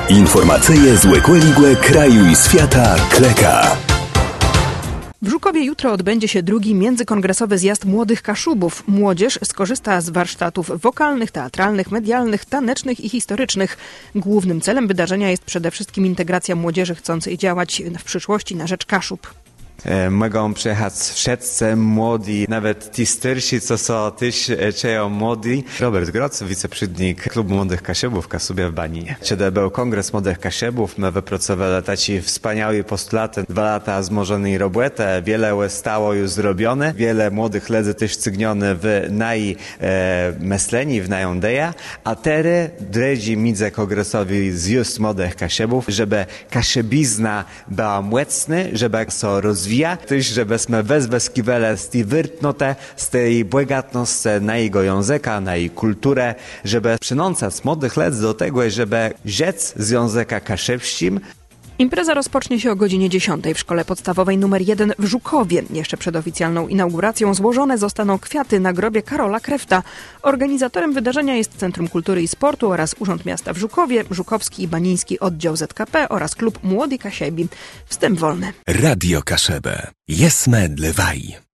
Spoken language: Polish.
Informacje z łekłe kraju i świata kleka. W Żukowie jutro odbędzie się drugi międzykongresowy zjazd młodych Kaszubów. Młodzież skorzysta z warsztatów wokalnych, teatralnych, medialnych, tanecznych i historycznych. Głównym celem wydarzenia jest przede wszystkim integracja młodzieży chcącej działać w przyszłości na rzecz Kaszub. Mogą przyjechać wszyscy młodzi, nawet ci starsi, co są też młodzi. Robert Groc, wiceprzewodnik Klubu Młodych Kaszubów w Kaszubie w Baninie. Kiedy był Kongres Młodych Kaszubów, my wypracowali takie wspaniałe postulaty. 2 lata zmożonej roboty, wiele stało już zrobione, wiele młodych ludzi też cygnione w naj myśleni, w naj ideę, a teraz drodzy między kongresowi zjazd Młodych Kaszubów, żeby kaszubizna była mocna, żeby się rozwijać, też żebyśmy wezweskiwali z tej wyrtnoty, z tej bogatności na jego języka, na jej kulturę, żeby przynącać młodych ludzi do tego, żeby rzec z języka kaszubskim. Impreza rozpocznie się o godzinie 10 w szkole podstawowej nr 1 w Żukowie. Jeszcze przed oficjalną inauguracją złożone zostaną kwiaty na grobie Karola Krefta. Organizatorem wydarzenia jest Centrum Kultury i Sportu oraz Urząd Miasta w Żukowie, Żukowski i Baniński Oddział ZKP oraz Klub Młodzi Kaszebi. Wstęp wolny. Radio Kaszebę. Jesme dlewaj.